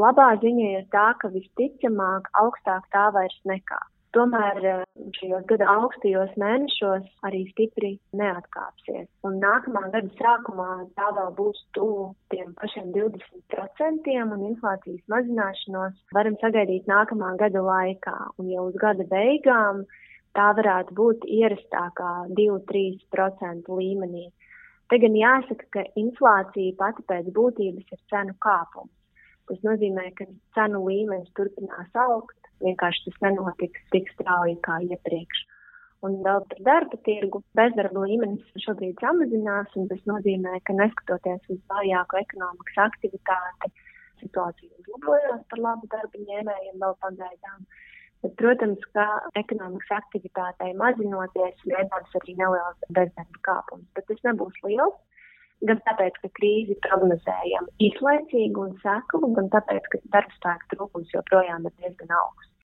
Labā ziņa ir tā, ka visticamāk augstāk tā vairs nekā. Tomēr šajos gada augstajos mēnešos arī stipri neatkāpsies. Un nākamā gada sākumā tā vēl būs tuvu tiem pašiem 20% un inflācijas mazināšanos varam sagaidīt nākamā gada laikā. Un jau uz gada beigām tā varētu būt ierastākā 2–3% līmenī. Te gan jāsaka, ka inflācija pati pēc būtības ir cenu kāpums. Tas nozīmē, ka cenu līmenis turpinās augt. Vienkārši tas nenotiks tik strauji kā iepriekš. Un vēl par darba tirgu bezdarba līmenis šobrīd samazinās, un tas nozīmē, ka neskatoties uz vājāku ekonomikas aktivitāti, situācija uzlabojās par labu darba ņēmējiem vēl pagaidām. Bet, protams, ka ekonomikas aktivitātei mazinoties, gaidāms arī neliels bezdarba kāpums, bet tas nebūs liels. Gan tāpēc, ka krīzi prognozējam īslaicīgu un seklu, gan tāpēc, ka darba spēka trūkums joprojām ir diezgan augsts.